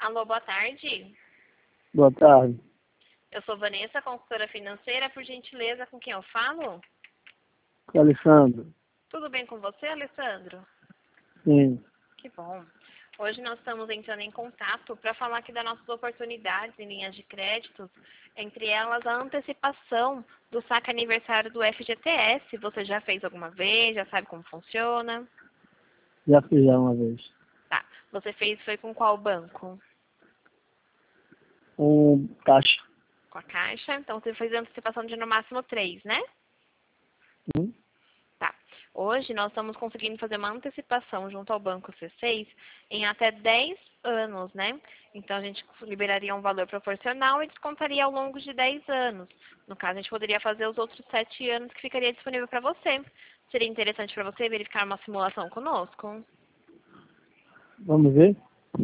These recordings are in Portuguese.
Alô, boa tarde. Boa tarde. Eu sou Vanessa, consultora financeira. Por gentileza, com quem eu falo? Alessandro. Tudo bem com você, Alessandro? Sim. Que bom. Hoje nós estamos entrando em contato para falar aqui das nossas oportunidades em linhas de créditos, entre elas a antecipação do saque aniversário do FGTS. Você já fez alguma vez? Já sabe como funciona? Já fiz já uma vez. Tá. Você foi com qual banco? Caixa. Com a Caixa. Então você fez a antecipação de no máximo 3, né? Sim. Tá. Hoje nós estamos conseguindo fazer uma antecipação junto ao Banco C6 em até 10 anos, né? Então a gente liberaria um valor proporcional e descontaria ao longo de 10 anos. No caso, a gente poderia fazer os outros 7 anos que ficaria disponível para você. Seria interessante para você verificar uma simulação conosco? Vamos ver?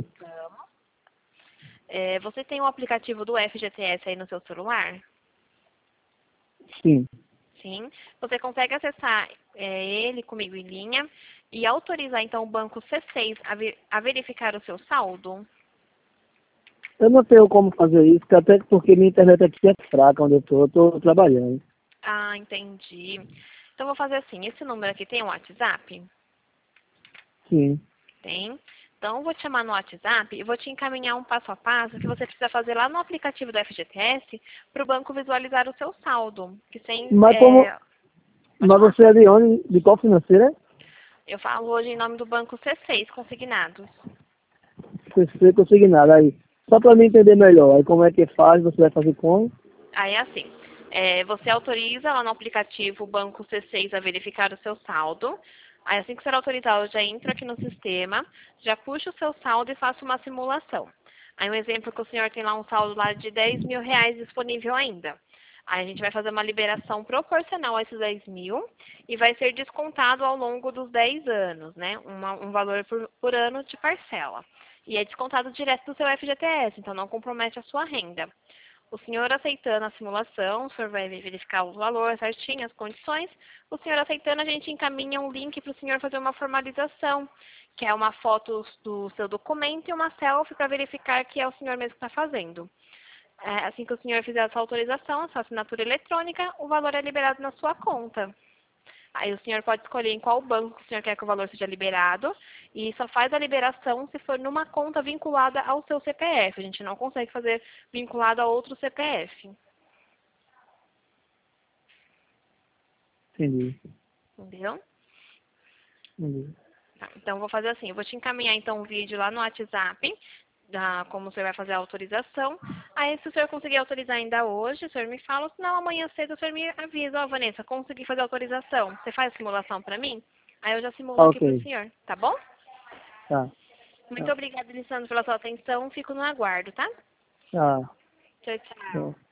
Você tem o aplicativo do FGTS aí no seu celular? Sim. Sim. Você consegue acessar ele comigo em linha e autorizar então o banco C6 a verificar o seu saldo? Eu não tenho como fazer isso, até porque minha internet aqui é fraca onde eu estou trabalhando. Ah, entendi. Então vou fazer assim, esse número aqui tem um WhatsApp? Sim. Tem. Então eu vou te chamar no WhatsApp e vou te encaminhar um passo a passo que você precisa fazer lá no aplicativo do FGTS para o banco visualizar o seu saldo. Que sem, Mas como. pode Mas falar? você é de onde? De qual financeira? Eu falo hoje em nome do banco C6, consignados. Você consignado aí. Só para me entender melhor. Aí como é que faz? Você vai fazer como? Aí é assim, você autoriza lá no aplicativo o Banco C6 a verificar o seu saldo. Aí assim que ser autorizado, eu já entro aqui no sistema, já puxo o seu saldo e faço uma simulação. Aí um exemplo que o senhor tem lá um saldo lá de 10 mil reais disponível ainda. Aí a gente vai fazer uma liberação proporcional a esses 10 mil e vai ser descontado ao longo dos 10 anos, né? Um valor por ano de parcela. E é descontado direto do seu FGTS, então não compromete a sua renda. O senhor aceitando a simulação, o senhor vai verificar o valor certinho, as condições. O senhor aceitando, a gente encaminha um link para o senhor fazer uma formalização, que é uma foto do seu documento e uma selfie para verificar que é o senhor mesmo que está fazendo. Assim que o senhor fizer a sua autorização, a sua assinatura eletrônica, o valor é liberado na sua conta. Aí o senhor pode escolher em qual banco que o senhor quer que o valor seja liberado e só faz a liberação se for numa conta vinculada ao seu CPF. A gente não consegue fazer vinculado a outro CPF. Entendi. Entendeu? Entendi. Tá, então, eu vou fazer assim. Eu vou te encaminhar, então, um vídeo lá no WhatsApp, como o senhor vai fazer a autorização. Aí, se o senhor conseguir autorizar ainda hoje, o senhor me fala. Senão, amanhã cedo, o senhor me avisa. Ó, Vanessa, consegui fazer a autorização. Você faz a simulação para mim? Aí, eu já simulo Tá aqui para o ok. senhor. Tá bom? Tá. Muito Tá. obrigada, Alessandro, pela sua atenção. Fico no aguardo, tá? Tá. Tchau, tchau. Tá.